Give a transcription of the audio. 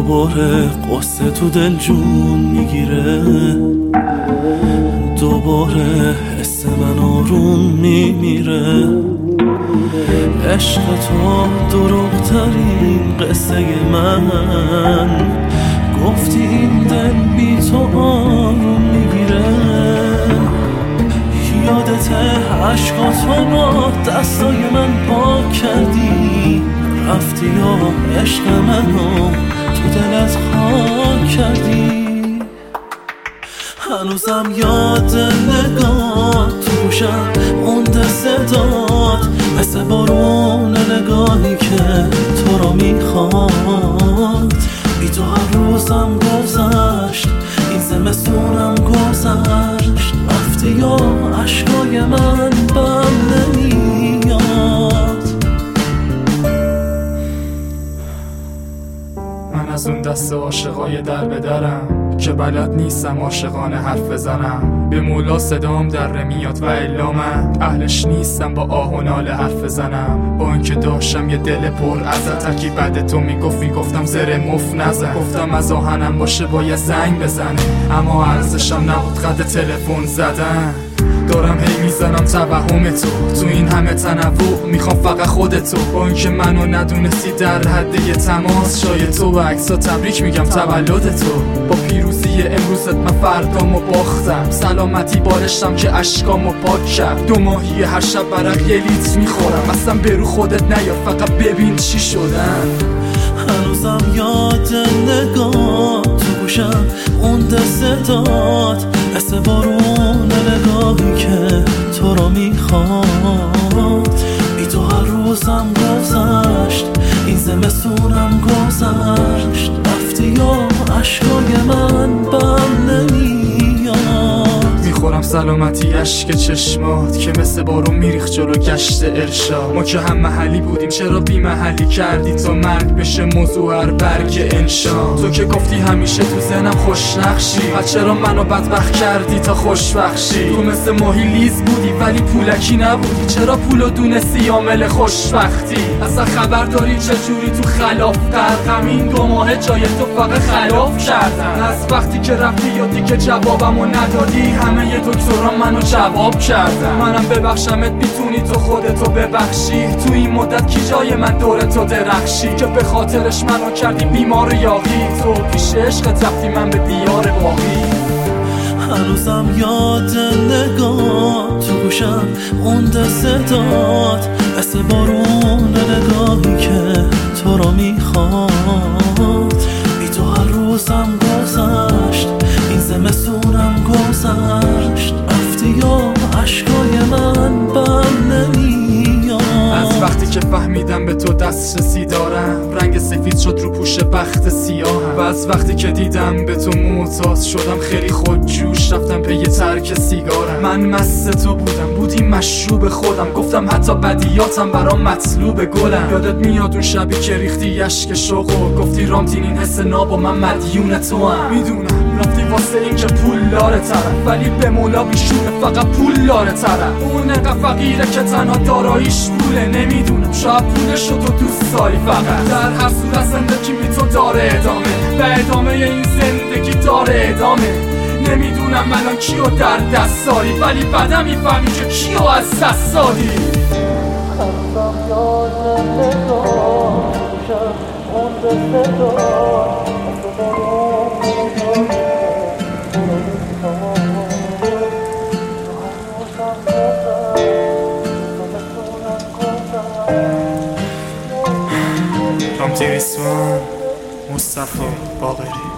دوباره قصه تو دل جون میگیره، دوباره حس من آروم میمیره. عشق تو دروغ ترین قصه من، گفتی این دل بی تو آروم میگیره. یادت عشقاتو با دستای من پاک کردی، رفتی و عشق منو تو دلت خاک کردی. هنوزم یاد نگاه تو گوشم مونده صدات، مثل بارون نگاهی که تو رو میخواد. بی تو هر روزم گذشت، این زمستونم گذشت، رفتی یا عشقای من بم نمیاد. من از اون دست عاشقای در به درم که بلد نیستم عاشقانه حرف بزنم. به مولا صدام در میاد و الا من اهلش نیستم با آه و ناله حرف بزنم. با اینکه داشتم یه دل پر ازت، ترکی بعد تو میگفتم زره مف نزن. گفتم از آهنم باشه باید زنگ بزنه، اما ارزشم نبود قد تلفن زدن. دارم هی میزنم توهم تو این همه تنوع، میخوام فقط خودتو. با اینکه منو ندونستی در حد یه تماس، شاید تو و عکسا تبریک میگم تولدتو. با پیروزی امروزت من فردامو باختم، سلامتی بارشتم که اشکامو پاک کرد. 2 ماهی هر شب برق یه لیتر میخورم، اصلا برو خودت نیا فقط ببین چی شدن. هنوزم یاد نگاه تو گوشم مونده صدات، مثل بارون نگاهی که تو رو میخواد. بی تو هر روزم گذشت، این زمستونم گذشت، رفتی یا عشقای من بم نمیاد. میخورم سلامتی اشک چشمات که مثل بارون میریخت جلو گشت ارشاد. ما که هم محلی بودیم چرا بی محلی کردی تا مرگ بشه موضوع هر برگ انشا. تو که گفتی همیشه تو ذهنم خوش نقشی، چرا منو بدبخت کردی تا خوشبخشی. تو مثل ماهی لیز بودی ولی پولکی نبودی، چرا پولو دونستی عامل خوشبختی. اصلا خبر داری چجوری تو خلاف غرقم، این 2 ماه جای تو فقط خلاف کردن. از وقتی که رفتی یا دیگه جوابمو ندادی، همه ی دکتران منو جواب کردن. منم ببخشمت میتونی تو خودتو ببخشی، تو این مدت کی جای من دور تو درخشی که به خاطرش منو کردی بیمار یاغی. تو پیش عشقت رفتی من به دیار باقی. هنوزم یاد نگاه تو گوشم مونده صدات، مثل بارون نگاهی که تو رو میخواد. بی تو هر روزم گذشت، این زمستونم گذشت، رفتی یا عشقای من بم نمیاد. از وقتی که فهمیدم به تو دسترسی دارم، رنگ سفید شد رو پوش بخت سیاهم. و از وقتی که دیدم به تو معتاد شدم، خیلی خودجوش رفتم پی ترک سیگارم. من مست تو بودی مشروب خودم، گفتم حتی بدیاتم برام مطلوب گلم. یادت میاد اون شبی که ریختی اشک شوق و گفتی رامتین این حس ناب و من مدیون تو هم. میدونم رفتی واسه این که پول داره طرف، ولی به مولا بیشونه فقط پول داره طرف. اون انقدر فقیره که تنها داراییش پوله، نمیدونم شاید پولشو تو دوست داری فقط. در هر صورت زندگی بی تو داره ادامه، و ادامه این زندگی داره ادامه. نمیدونم الان کیو در دست داری، ولی بعدم میفهمی که کیو از دست داری. هنوزم یاد نگاه تو گوشم مونده صدات، مثل بارون رامتین ریسمان، مصطفی باقری.